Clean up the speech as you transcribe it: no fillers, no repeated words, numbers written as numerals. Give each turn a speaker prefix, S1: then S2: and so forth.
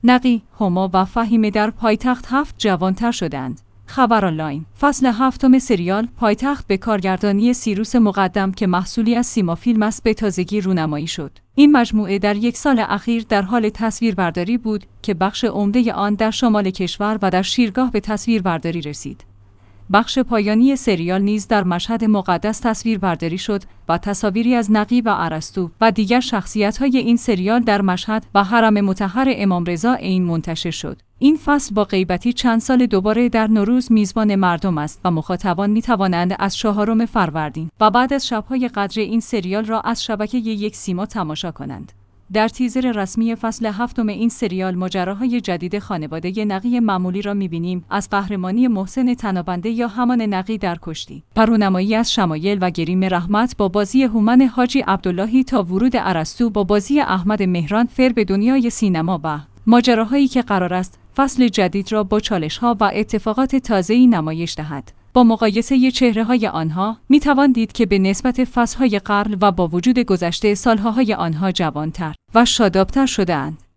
S1: نقی، هما و فهیمه در پایتخت 7 جوانتر شدند. خبر آنلاین. فصل 7 سریال پایتخت به کارگردانی سیروس مقدم که محصولی از سیما فیلم است به تازگی رونمایی شد. این مجموعه در یک سال اخیر در حال تصویربرداری بود که بخش عمده آن در شمال کشور و در شیرگاه به تصویربرداری رسید. بخش پایانی سریال نیز در مشهد مقدس تصویربرداری شد و تصاویری از نقی و ارسطو و دیگر شخصیت‌های این سریال در مشهد و حرم مطهر امام رضا عین منتشر شد. این فصل با غیبتی چند سال دوباره در نوروز میزبان مردم است و مخاطبان می‌توانند از 4 فروردین و بعد از شب‌های قدر این سریال را از شبکه یک سیما تماشا کنند. در تیزر رسمی فصل 7 این سریال ماجراهای جدید خانواده نقی معمولی را می‌بینیم، از قهرمانی محسن طنابنده یا همان نقی در کشتی، رونمایی از شمایل و گریم رحمت با بازی هومن حاجی عبداللهی تا ورود ارسطو با بازی احمد مهران فر به دنیای سینما و ماجراهایی که قرار است فصل جدید را با چالش‌ها و اتفاقات تازه‌ای نمایش دهد. با مقایسه چهره‌های آنها می‌توان دید که به نسبت فصل‌های قبل و با وجود گذشته سال‌های آنها جوان‌تر و شاداب‌تر شده‌اند.